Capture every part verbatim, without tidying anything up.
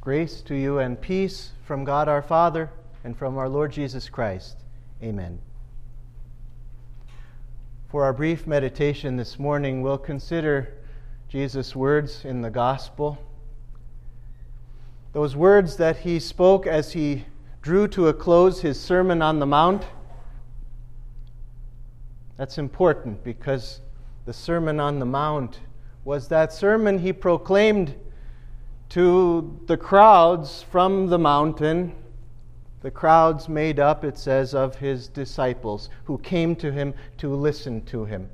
Grace to you and peace from God our Father and from our Lord Jesus Christ. Amen. For our brief meditation this morning, we'll consider Jesus' words in the Gospel. Those words that he spoke as he drew to a close his Sermon on the Mount. That's important because the Sermon on the Mount was that sermon he proclaimed to the crowds from the mountain, the crowds made up, it says, of his disciples who came to him to listen to him.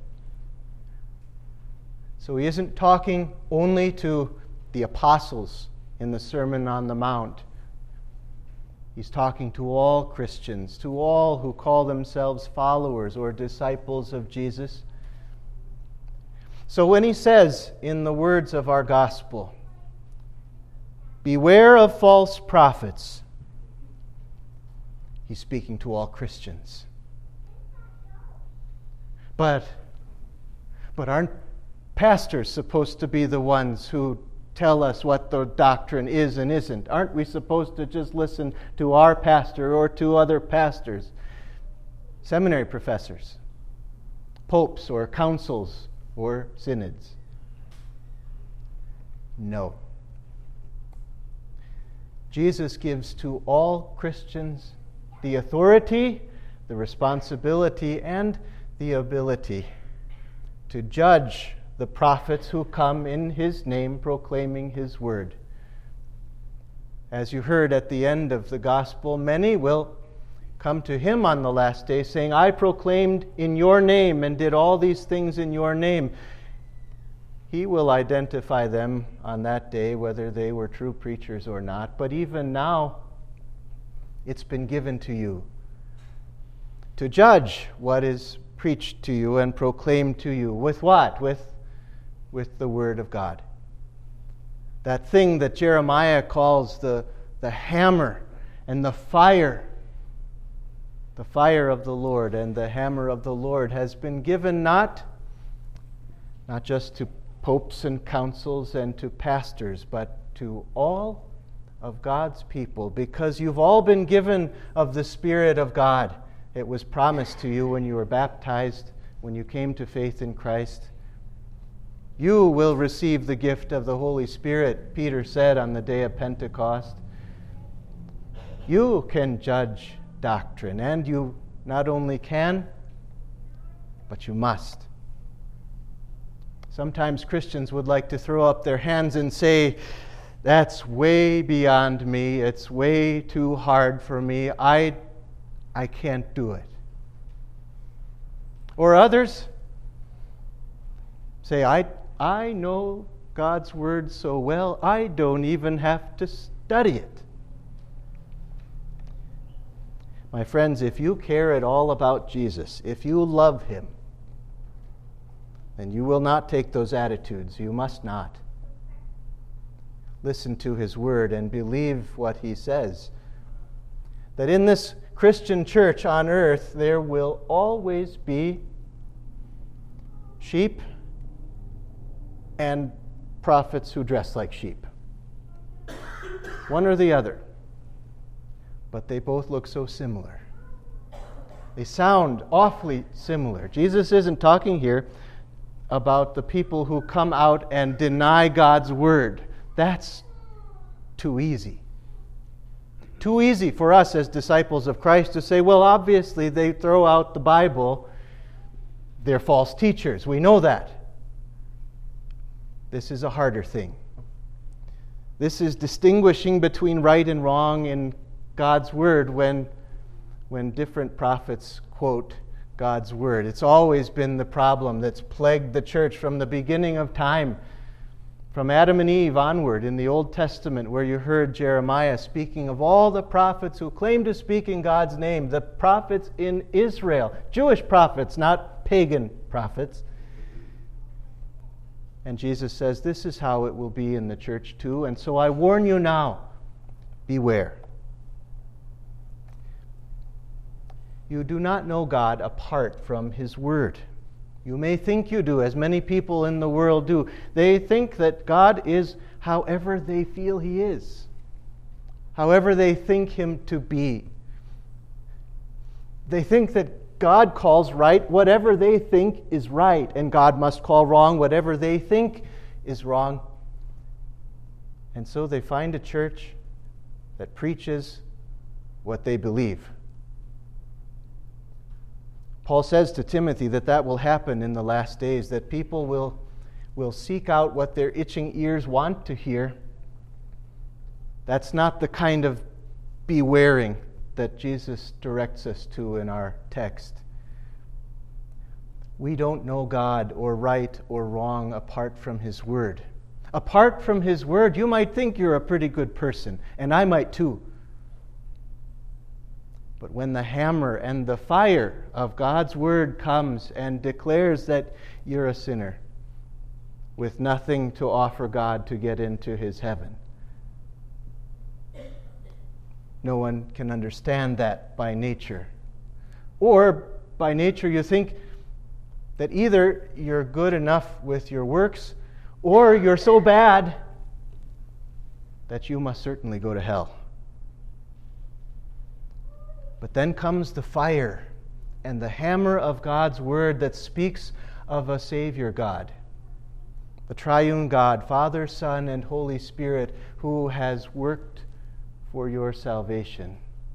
So he isn't talking only to the apostles in the Sermon on the Mount. He's talking to all Christians, to all who call themselves followers or disciples of Jesus. So when he says in the words of our gospel, "Beware of false prophets," he's speaking to all Christians. But, but aren't pastors supposed to be the ones who tell us what the doctrine is and isn't? Aren't we supposed to just listen to our pastor or to other pastors? Seminary professors, popes or councils or synods? No. Jesus gives to all Christians the authority, the responsibility, and the ability to judge the prophets who come in his name proclaiming his word. As you heard at the end of the gospel, many will come to him on the last day saying, "I proclaimed in your name and did all these things in your name." He will identify them on that day, whether they were true preachers or not. But even now, it's been given to you to judge what is preached to you and proclaimed to you. With what? With, with the Word of God. That thing that Jeremiah calls the, the hammer and the fire. The fire of the Lord and the hammer of the Lord has been given not, not just to popes and councils and to pastors, but to all of God's people, because you've all been given of the Spirit of God. It was promised to you when you were baptized, when you came to faith in Christ. You will receive the gift of the Holy Spirit, Peter said on the day of Pentecost. You can judge doctrine, and you not only can, but you must. Sometimes Christians would like to throw up their hands and say, "That's way beyond me. It's way too hard for me. I, I can't do it." Or others say, I, I know God's Word so well, I don't even have to study it. My friends, if you care at all about Jesus, if you love him, then you will not take those attitudes. You must not. Listen to his word and believe what he says. That in this Christian church on earth, there will always be sheep and prophets who dress like sheep. One or the other. But they both look so similar. They sound awfully similar. Jesus isn't talking here about the people who come out and deny God's word. That's too easy. Too easy for us as disciples of Christ to say, well, obviously they throw out the Bible. They're false teachers. We know that. This is a harder thing. This is distinguishing between right and wrong in God's word when, when different prophets quote God's word. It's always been the problem that's plagued the church from the beginning of time, from Adam and Eve onward in the Old Testament, where you heard Jeremiah speaking of all the prophets who claim to speak in God's name, the prophets in Israel, Jewish prophets, not pagan prophets. And Jesus says, this is how it will be in the church too, and so I warn you now, beware. You do not know God apart from his word. You may think you do, as many people in the world do. They think that God is however they feel he is. however they think him to be. They think that God calls right whatever they think is right, and God must call wrong whatever they think is wrong. And so they find a church that preaches what they believe. Paul says to Timothy that that will happen in the last days, that people will, will seek out what their itching ears want to hear. That's not the kind of bewaring that Jesus directs us to in our text. We don't know God or right or wrong apart from His Word. Apart from His Word, you might think you're a pretty good person, and I might too. But when the hammer and the fire of God's Word comes and declares that you're a sinner with nothing to offer God to get into His heaven, no one can understand that by nature. Or by nature you think that either you're good enough with your works or you're so bad that you must certainly go to hell. But then comes the fire and the hammer of God's Word that speaks of a Savior God, the triune God, Father, Son, and Holy Spirit, who has worked for your salvation.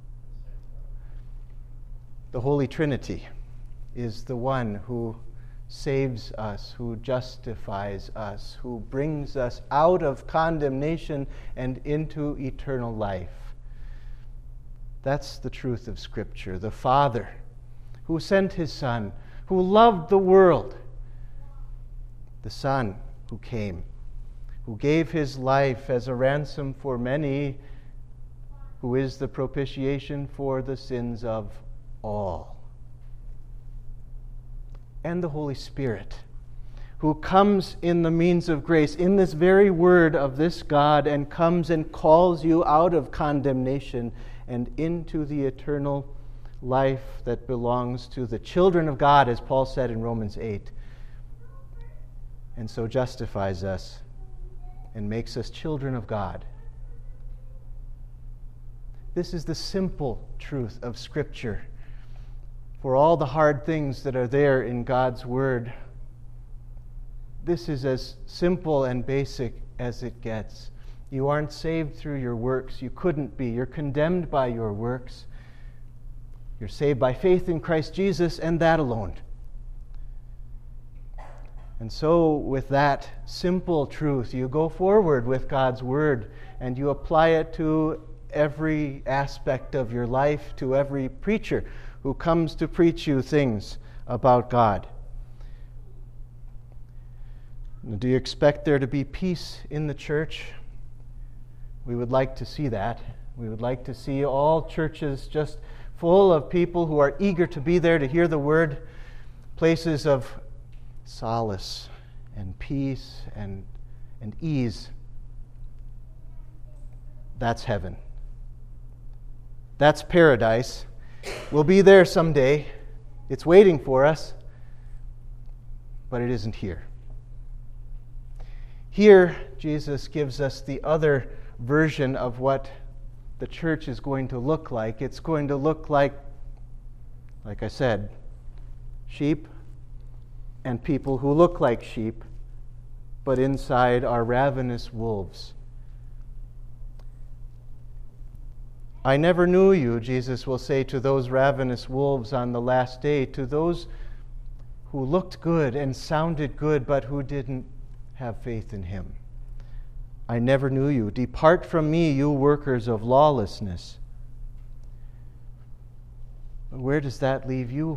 The Holy Trinity is the one who saves us, who justifies us, who brings us out of condemnation and into eternal life. That's the truth of Scripture. The Father who sent His Son, who loved the world. The Son who came, who gave His life as a ransom for many, who is the propitiation for the sins of all. And the Holy Spirit, who comes in the means of grace, in this very word of this God, and comes and calls you out of condemnation and into the eternal life that belongs to the children of God, as Paul said in Romans eight, and so justifies us and makes us children of God. This is the simple truth of Scripture. For all the hard things that are there in God's Word, this is as simple and basic as it gets. You aren't saved through your works. You couldn't be. You're condemned by your works. You're saved by faith in Christ Jesus, and that alone. And so, with that simple truth, you go forward with God's Word, and you apply it to every aspect of your life, to every preacher who comes to preach you things about God. Do you expect there to be peace in the church? We would like to see that. We would like to see all churches just full of people who are eager to be there to hear the Word, places of solace and peace and, and ease. That's heaven. That's paradise. We'll be there someday. It's waiting for us, but it isn't here. Here, Jesus gives us the other version of what the church is going to look like. It's going to look like, like I said, sheep and people who look like sheep, but inside are ravenous wolves. I never knew you, Jesus will say to those ravenous wolves on the last day, to those who looked good and sounded good, but who didn't have faith in Him. I never knew you. Depart from me, you workers of lawlessness. Where does that leave you?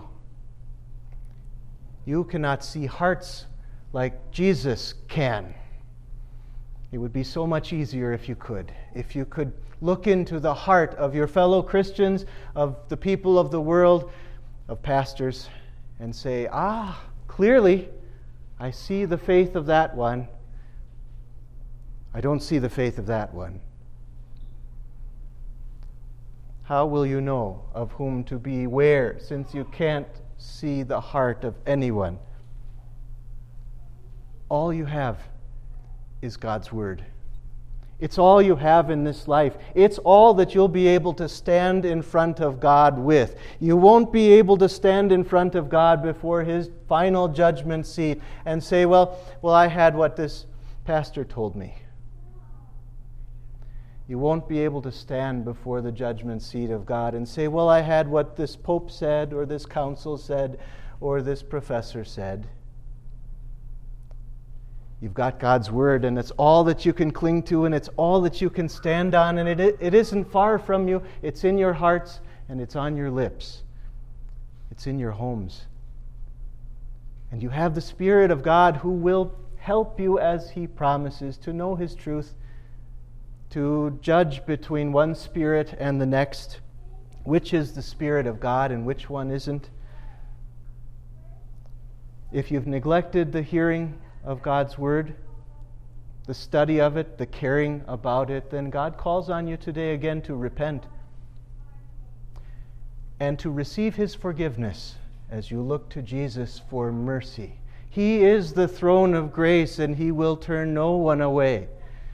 You cannot see hearts like Jesus can. It would be so much easier if you could. If you could look into the heart of your fellow Christians, of the people of the world, of pastors, and say, ah, clearly, I see the faith of that one. I don't see the faith of that one. How will you know of whom to beware, since you can't see the heart of anyone? All you have is God's Word. It's all you have in this life. It's all that you'll be able to stand in front of God with. You won't be able to stand in front of God before His final judgment seat and say, well, well, I had what this pastor told me. You won't be able to stand before the judgment seat of God and say, well, I had what this pope said, or this council said, or this professor said. You've got God's Word, and it's all that you can cling to, and it's all that you can stand on, and it, it isn't far from you. It's in your hearts, and it's on your lips. It's in your homes. And you have the Spirit of God who will help you, as He promises, to know His truth, to judge between one spirit and the next, which is the Spirit of God and which one isn't. If you've neglected the hearing of God's Word, the study of it, the caring about it, then God calls on you today again to repent and to receive His forgiveness as you look to Jesus for mercy. He is the throne of grace, and He will turn no one away.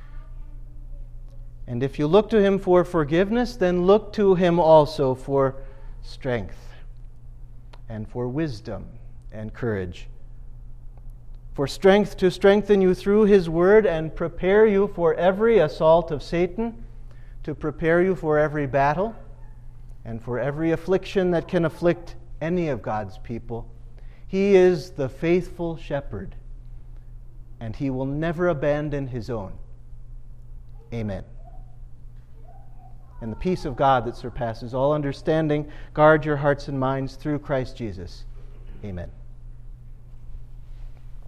And if you look to Him for forgiveness, then look to Him also for strength and for wisdom and courage. For strength to strengthen you through His Word and prepare you for every assault of Satan, to prepare you for every battle and for every affliction that can afflict any of God's people. He is the faithful shepherd, and He will never abandon His own. Amen. And the peace of God that surpasses all understanding, guard your hearts and minds through Christ Jesus. Amen.